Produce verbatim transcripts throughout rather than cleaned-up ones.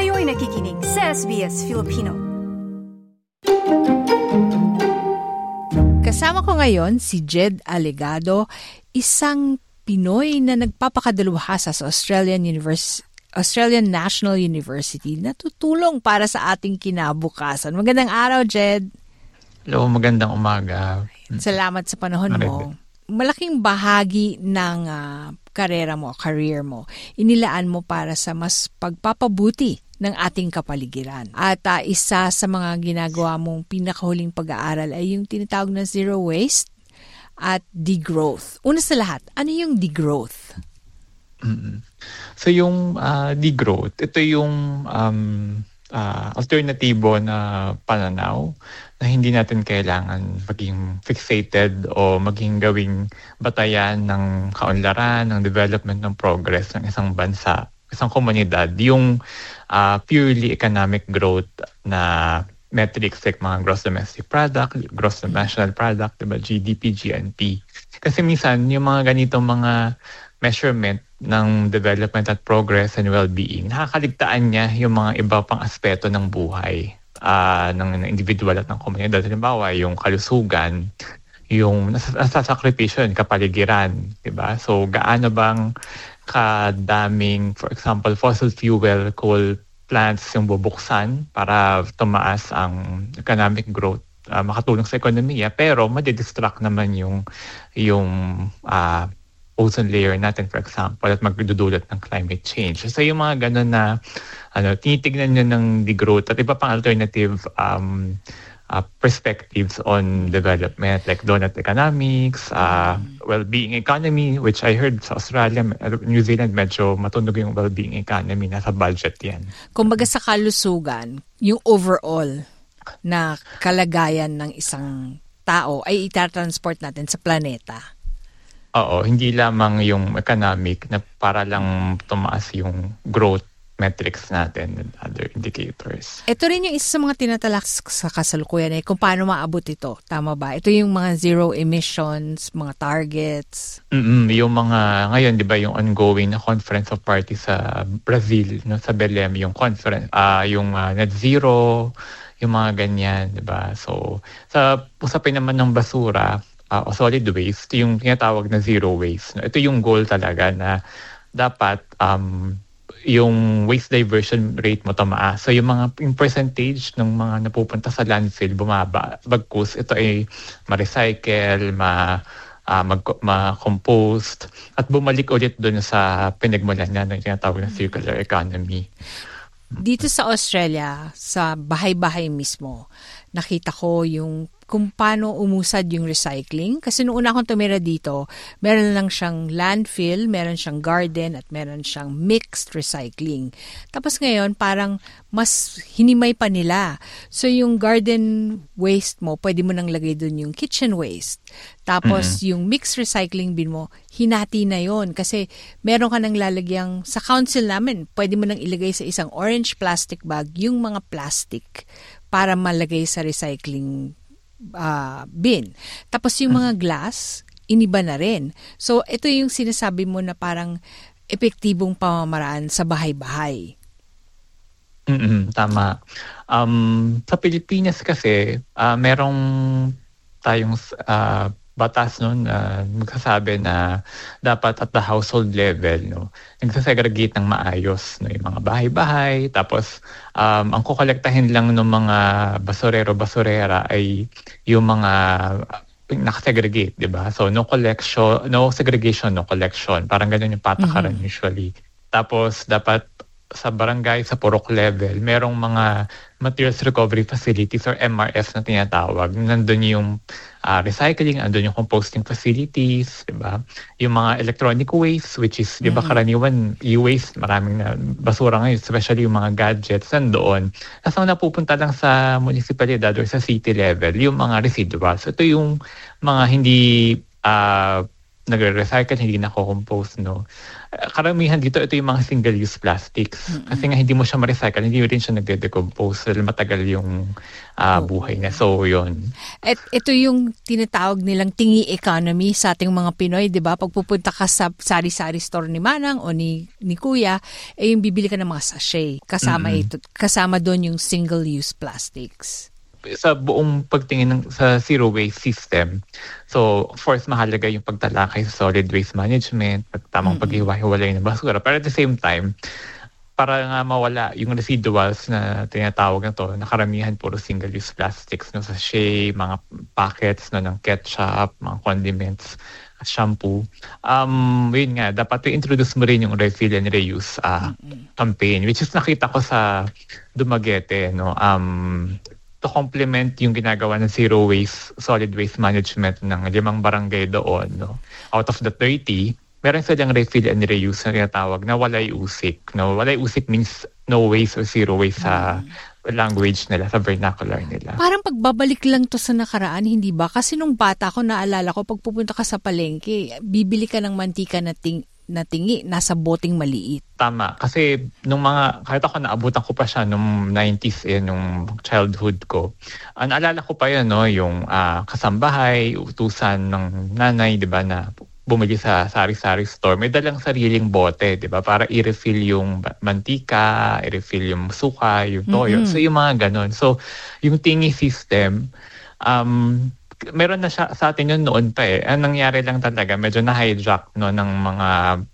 Kayo'y nakikinig sa S B S Filipino. Kasama ko ngayon si Jed Alegado, isang Pinoy na nagpapakadalubhasa sa Australian Univers- Australian National University na tutulong para sa ating kinabukasan. Magandang araw, Jed. Hello, magandang umaga. Salamat sa panahon mo. Malaking bahagi ng uh, karera mo, career mo, inilaan mo para sa mas pagpapabuti ng ating kapaligiran. At uh, isa sa mga ginagawa mong pinakahuling pag-aaral ay yung tinatawag na zero waste at degrowth. Una sa lahat, ano yung degrowth? Mm-hmm. So yung uh, degrowth, ito yung um, uh, alternatibo na pananaw na hindi natin kailangan maging fixated o maging gawing batayan ng kaunlaran, ng development, ng progress ng isang bansa, isang komunidad. Yung uh, purely economic growth na metrics like mga gross domestic product, gross national product, diba, G D P, G N P. Kasi minsan, yung mga ganitong mga measurement ng development at progress and well-being, nakakaligtaan niya yung mga iba pang aspeto ng buhay uh, ng, ng individual at ng komunidad. Halimbawa, yung kalusugan, yung nasasakripisyo, yung kapaligiran, diba? So, gaano bang kadaming, for example, fossil fuel, coal plants yung bubuksan para tumaas ang economic growth, uh, makatulong sa ekonomiya, pero madidistract naman yung yung uh, ozone layer natin, for example, at magdudulot ng climate change. So yung mga ganun na ano, tinitignan nyo ng degrowth at iba pang alternative um, Uh, perspectives on development like donut economics, uh, well-being economy, which I heard sa Australia, New Zealand, medyo matunog yung well-being economy, nasa budget yan. Kumbaga sa kalusugan, yung overall na kalagayan ng isang tao ay itatransport natin sa planeta. Oo, hindi lamang yung economic na para lang tumaas yung growth metrics natin and other indicators. Ito rin yung isa sa mga tinatalak sa kasalukuyan eh, kung paano maabot ito. Tama ba? Ito yung mga zero emissions, mga targets. Mm-mm, yung mga, ngayon, di ba, yung ongoing na conference of parties sa Brazil, no, sa Belém, yung conference, uh, yung uh, net zero, yung mga ganyan, di ba? So, sa usapin naman ng basura, uh, o solid waste, yung tinatawag na zero waste. No? Ito yung goal talaga na dapat, um, yung waste diversion rate mo tumaas. So yung mga yung percentage ng mga napupunta sa landfill bumaba. Bagkus ito ay ma-recycle, ma uh, mag ma-compost at bumalik ulit doon sa pinagmulan niya ng tinatawag na circular economy. Dito sa Australia, sa bahay-bahay mismo, nakita ko yung kung paano umusad yung recycling. Kasi noong una akong tumira dito, meron lang siyang landfill, meron siyang garden, at meron siyang mixed recycling. Tapos ngayon, parang mas hinimay pa nila. So yung garden waste mo, pwede mo nang lagay dun yung kitchen waste. Tapos mm-hmm. yung mixed recycling bin mo, hinati na yon. Kasi meron ka nang lalagyang, sa council namin, pwede mo nang ilagay sa isang orange plastic bag yung mga plastic para malagay sa recycling Uh, bin. Tapos yung mga glass, iniba na rin. So, ito yung sinasabi mo na parang epektibong pamamaraan sa bahay-bahay. Mm-mm, tama. Um, sa Pilipinas kasi, uh, merong tayong uh, batas no, na magsasabi na dapat at the household level, no, nagsasegregate ng maayos no, yung mga bahay-bahay. Tapos, um, ang kukolektahin lang ng mga basurero-basurera ay yung mga nakasegregate, di ba? So, no collection, no segregation, no collection. Parang ganun yung patakaran mm-hmm. usually. Tapos, dapat sa barangay, sa purok level, merong mga materials recovery facilities or M R F na tinatawag. Nandun yung uh, recycling, nandun yung composting facilities, di ba? Yung mga electronic waste, which is, mm-hmm. di ba, karaniwan, e-waste, maraming na basura ngayon, especially yung mga gadgets, nandoon. Tapos ang napupunta lang sa municipalidad or sa city level, yung mga residuals. Ito yung mga hindi uh, nagre-recycle, hindi nako-compose, no? karamihan dito, ito yung mga single-use plastics. Mm-hmm. Kasi nga hindi mo siya ma-recycle, hindi rin siya nagde-decompose. Dahil matagal yung uh, oh. buhay niya. So, yun. At ito yung tinatawag nilang tingi economy sa ating mga Pinoy, di ba? Pag pupunta ka sa sari-sari store ni Manang o ni, ni Kuya, eh yung bibili ka ng mga sachet. Kasama, mm-hmm. ito, kasama doon yung single-use plastics. Sa buong pagtingin ng, sa zero waste system, so of course mahalaga yung pagtalakay sa solid waste management, tamang mm-hmm. paghiwa-hiwalay ng basura, pero at the same time, para nga mawala yung residuals na tinatawag na to, na karamihan puro single-use plastics, no, sachet, mga packets no, ng ketchup, mga condiments, shampoo. Um, yun nga, dapat i-introduce mo rin yung refill and reuse uh, mm-hmm. campaign, which is nakita ko sa Dumaguete, no, um, to complement yung ginagawa ng zero waste, solid waste management ng limang barangay doon, no? Out of the thirty, meron silang refill and reuse na tinatawag na walay usik. No? Walay usik means no waste or zero waste sa hmm. language nila, sa vernacular nila. Parang pagbabalik lang to sa nakaraan, hindi ba? Kasi nung bata ko, naalala ko, pag pupunta ka sa palengke, bibili ka ng mantika na ting na tingi, nasa boting maliit. Tama. Kasi nung mga, kahit ako naabutan ko pa siya nung nineties, eh, nung childhood ko. Uh, naalala ko pa yun, no, yung uh, kasambahay, utusan ng nanay, di ba, na bumili sa sari-sari store. May dalang sariling bote, di ba, para i-refill yung mantika, i-refill yung suka, yung toyo. Mm-hmm. So, yung mga ganon. So, yung tingi system, um, meron na siya sa atin yun noon pa eh. Ang nangyari lang talaga, medyo na-hijack no, ng mga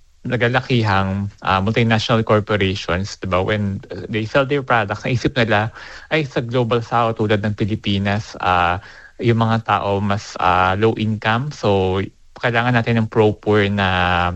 nagalakihang uh, multinational corporations, diba? When they sell their products, naisip nila, ay sa global south tulad ng Pilipinas, uh, yung mga tao mas uh, low income. So, kailangan natin ng proper na,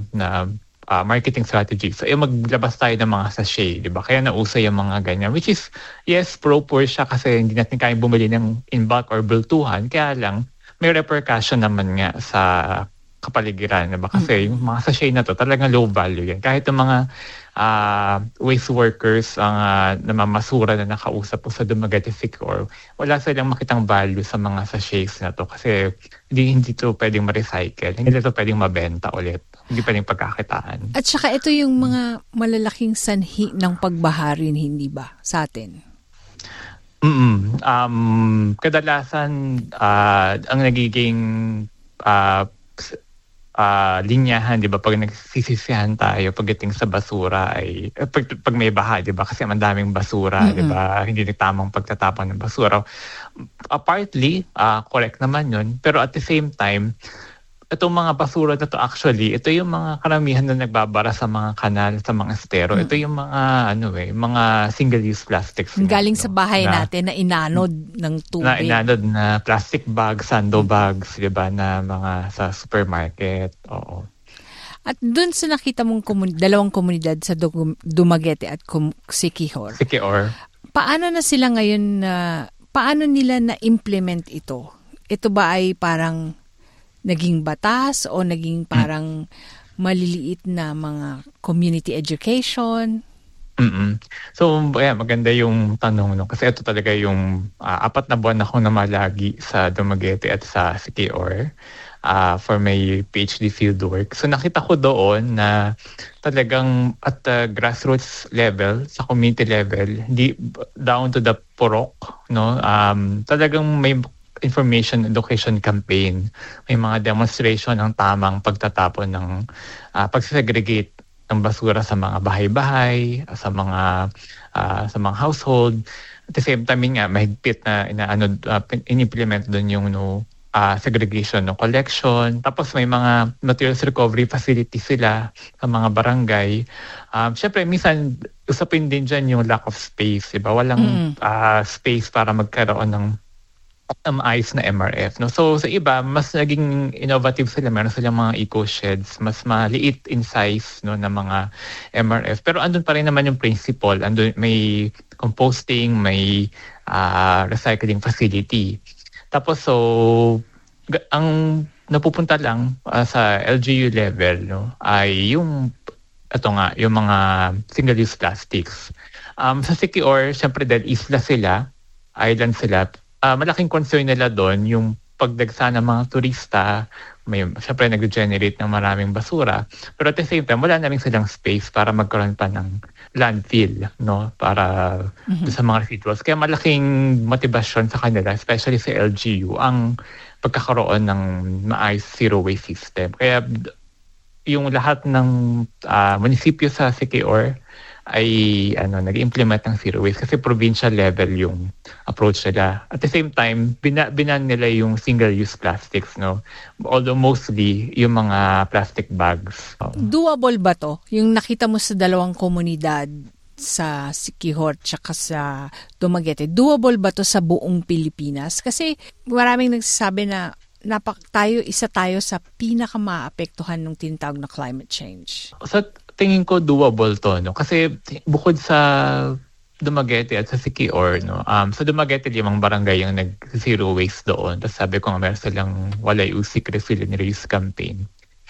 na uh, marketing strategy. So, yung maglabas tayo ng mga sachet, diba? Kaya nauso yung mga ganyan. Which is, yes, proper siya kasi hindi natin kayang bumili ng in bulk or bultuhan. Kaya lang, may repercussion naman nga sa kapaligiran. Diba? Kasi yung mga sachet na to, talagang low value yan. Kahit yung mga uh, waste workers, ang uh, namamasura na nakausap po sa Dumaguete Secor, wala silang makitang value sa mga sachets na to. Kasi hindi, hindi to pwedeng ma-recycle. Hindi to pwedeng mabenta ulit. Hindi pwedeng pagkakitaan. At saka ito yung mga malalaking sanhi ng pagbaharin, hindi ba, sa atin? Mm um, kadalasan, uh, ang nagiging uh, uh, linyahan, di ba, pag nagsisisihan tayo pagdating sa basura ay, pag, pag may baha, di ba, kasi ang daming basura, mm-hmm. di ba, hindi na tamang pagtatapon ng basura. Uh, partly, uh, correct naman yun, pero at the same time, itong mga basura na to actually, ito yung mga karamihan na nagbabara sa mga kanal, sa mga estero. Mm. Ito yung mga, ano eh, mga single-use plastics. Galing na, sa bahay na, natin na inanod ng tubig. Na inanod na plastic bags, sando bags, di ba, na mga sa supermarket. Oo. At dun sa nakita mong komun- dalawang komunidad sa Dumaguete at Kum- Siquijor. Siquijor. Paano na sila ngayon, na, paano nila na-implement ito? Ito ba ay parang naging batas o naging parang maliliit na mga community education? Mm-mm. So, yeah, maganda yung tanong, no? Kasi ito talaga yung uh, apat na buwan ako na malagi sa Dumaguete at sa Siquijor uh, for my PhD fieldwork. So, nakita ko doon na talagang at the grassroots level, sa community level, di, down to the purok, no? Um, talagang may information education campaign. May mga demonstration ng tamang pagtatapon ng uh, pagsegregate ng basura sa mga bahay-bahay, sa mga uh, sa mga household. At the same time nga mahigpit na inaano uh, in-implement doon yung no uh, segregation no collection. Tapos may mga materials recovery facilities sila sa mga barangay. Um, Siyempre, minsan usapin din dyan yung lack of space. Diba? Walang mm. uh, space para magkaroon ng Um, ayos na M R F. No? So sa iba, mas naging innovative sila. Meron silang mga eco-sheds, mas maliit in size no, na mga M R F. Pero andun pa rin naman yung principle. Andun, may composting, may uh, recycling facility. Tapos so, ang napupunta lang uh, sa L G U level no, ay yung, ito nga, yung mga single-use plastics. Um, sa Siquijor, syempre dahil isla sila, island sila, Uh, malaking concern nila doon yung pagdagsa ng mga turista may syempre nag-generate ng maraming basura, pero at the same time wala na rin silang space para magkaroon pa ng landfill, no, para mm-hmm. sa mga residuals. Kaya malaking motibasyon sa kanila, especially sa L G U, ang pagkakaroon ng maayos zero waste system. Kaya yung lahat ng uh, munisipyo sa Siquijor ay ano nag-implement ng zero waste kasi provincial level yung approach nila. At the same time, bina, binan nila yung single-use plastics, no? Although mostly yung mga plastic bags. So, doable ba to? Yung nakita mo sa dalawang komunidad sa Siquijor tsaka sa Dumaguete, doable ba to sa buong Pilipinas? Kasi maraming nagsasabi na napak tayo, isa tayo sa pinaka-maapektuhan ng tinatawag na climate change. Sa tingin ko doable to, no? Kasi bukod sa Dumaguete at sa Siquijor, no? Um, sa Dumaguete, limang barangay yung nag-zero waste doon. Tapos sabi ko nga meron silang Walay Usik Refill and Reuse campaign.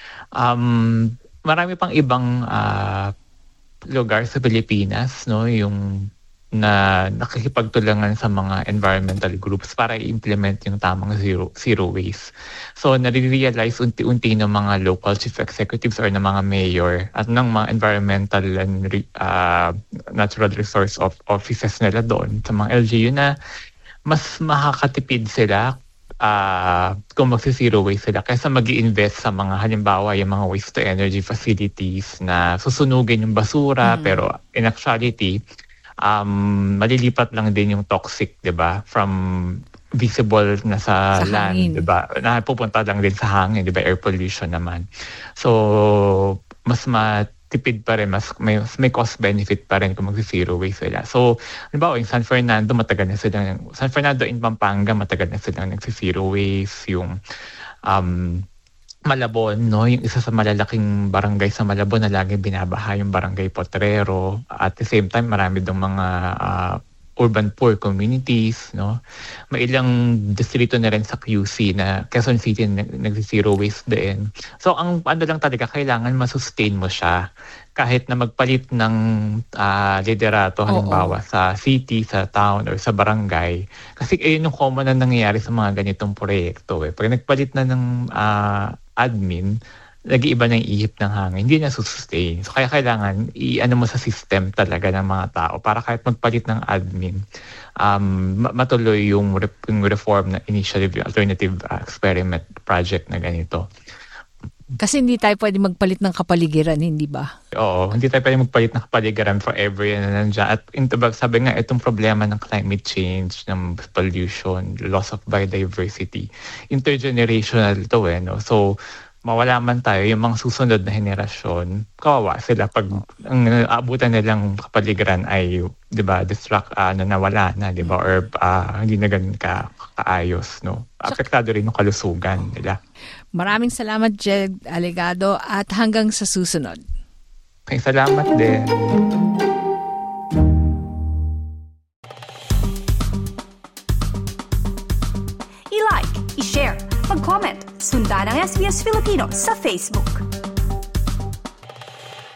Um, marami pang ibang uh, lugar sa Pilipinas, no? Yung na nakikipagtulangan sa mga environmental groups para i-implement yung tamang zero, zero waste. So, nare-realize unti-unti ng mga local chief executives or ng mga mayor at ng mga environmental and uh, natural resource of offices nila doon sa mga L G U na mas makakatipid sila uh, kung magsi-zero waste sila kaysa mag-i-invest sa mga halimbawa yung mga waste to energy facilities na susunugin yung basura mm. pero in actuality Um, malilipat lang din yung toxic, 'di ba? From visible na sa, sa land, 'di ba? Na pupunta lang din sa hangin, 'di ba? Air pollution naman. So, mas matipid pa rin, mas may, may cost benefit pa rin kung mag-zero waste sila. So, halimbawa, yung San Fernando, matagal na sila, San Fernando in Pampanga, matagal na sila nag-zero waste. Yung um, Malabon, no? Yung isa sa malalaking barangay sa Malabon na lagi binabaha yung barangay Potrero. At the same time, marami dong mga uh, urban poor communities, no? May ilang distrito na rin sa Q C na Quezon City nag-zero waste din. So, ang ano lang talaga, kailangan masustain mo siya kahit na magpalit ng uh, liderato halimbawa Oo. sa city, sa town, or sa barangay. Kasi ayun yung common na nangyayari sa mga ganitong proyekto. Eh. Pag nagpalit na ng uh, admin, nag-iiba na yung ihip ng hangin, hindi na sustain. So kaya kailangan i-ano mo sa system talaga ng mga tao para kahit magpalit ng admin, um, matuloy yung, re- yung reform na initiative, alternative uh, experiment project na ganito. Kasi hindi tayo pwede magpalit ng kapaligiran, hindi ba? Oo, hindi tayo pwede magpalit ng kapaligiran forever yan na nandiyan. At sabi nga, itong problema ng climate change, ng pollution, loss of biodiversity, intergenerational to eh, no? So, mawala man tayo, yung mga susunod na henerasyon, kawawa sila pag ang aabutan nilang kapaligiran ay, di ba, distract, uh, na nawala na, di ba, or uh, hindi na ganun ka, kaayos, no? Apektado rin yung kalusugan nila. Maraming salamat, Jed Alegado, at hanggang sa susunod. Okay, salamat din. I-like, i-share, mag-comment, sundan ang S B S Filipino sa Facebook.